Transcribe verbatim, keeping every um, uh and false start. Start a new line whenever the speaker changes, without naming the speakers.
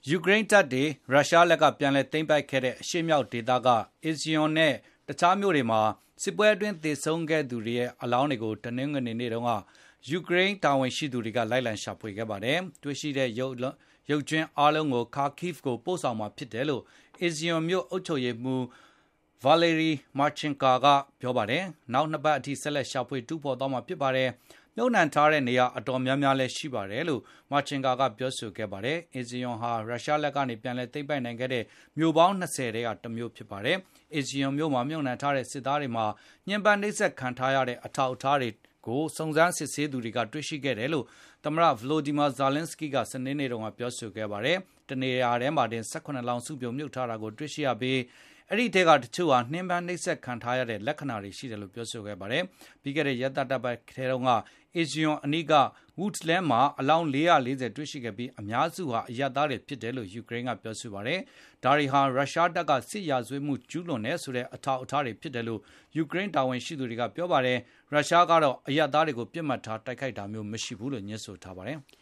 ယူကရိန်းတပ်တွေရုရှားလက်ကပြန်လည်သိမ်းပိုက်ခဲ့တဲ့အရှေ့မြောက်ဒေသက Izium နဲ့တခြားမြို့တွေမှာစစ်ပွဲအတွင်းသေဆုံးခဲ့သူတွေရဲ့အလောင်းတွေကိုတနင်္ဂနွေနေ့တုန်းကယူကရိန်းတာဝန်ရှိသူတွေကလိုက်လံရှာဖွေခဲ့ပါတယ်။တွေ့ရှိတဲ့ရုပ်ရုပ်ကျွင်းအားလုံးကို Kharkiv ကိုပို့ဆောင်မှာဖြစ်တယ်လို့ Izium မြို့အုပ်ချုပ်ရေးမှူး Valery Marchenko ကပြောပါတယ်။နောက်နှစ်ပတ်အထိဆက်လက်ရှာဖွေတူးဖေါ်သွားမှာဖြစ်ပါတယ်။မြုပ်နှံထားတဲ့နေရာအတော်များများလည်းရှိပါတယ်လို့ Marchenko ကပြောဆိုခဲ့ပါတယ်။ Izium ဟာရုရှားလက်ကနေပြန်လည်သိမ်းပိုက်နိုင်ခဲ့တဲ့မြို့ပေါင်း၂၀ထဲကတစ်မြို့ဖြစ်ပါတယ်။ Izium မြို့မှာမြုပ်နှံထားတဲ့စစ်သားတွေမှာညှဉ်းပန်းနှိပ်စက်ခံထားရတဲ့အထောက်အထားတွေကိုစုံစမ်းစစ်ဆေးသူတွေကတွေ့ရှိခဲ့တယ်လို့သမ္မတ Volodymyr Zelenskyy ကစနေနေ့တုန်းကပြောဆိုခဲ့ပါတယ်။တနေရာထဲမှာတင်၁၇လောင်းစုပြုံမြုပ်ထားတာကိုတွေ့ရှိရပြီးအဲ့ဒီထဲကတချို့ဟာနှင်းပန်းနှိပ်စက်ခံထားရတဲ့လက္ခဏာတွေရှိတယ်လို့ပြောဆိုခဲ့ပါတယ်။ပြီးခဲ့တဲ့ရက်သတ္တပတ်ထဲတုန်းက Izium အနီးက Woodlands မှာအလောင်း၄၄၀တွေ့ရှိခဲ့ပြီးအများစုဟာအရပ်သားတွေဖြစ်တယ်လို့ယူကရိန်းကပြောဆိုပါတယ်။ဒါတွေဟာရုရှားတပ်ကစစ်ရာဇဝတ်မှုကျူးလွန်တယ်ဆိုတဲ့အထောက်အထားတွေဖြစ်တယ်လို့ယူကရိန်းတာဝန်ရှိသူတွေကပြောပါတယ်။ရုရှားကတော့အရပ်သားတွေကိုပြစ်မှတ်ထားတိုက်ခိုက်တာမျိုးမရှိဘူးလို့ညွှန်းဆိုထားပါတယ်။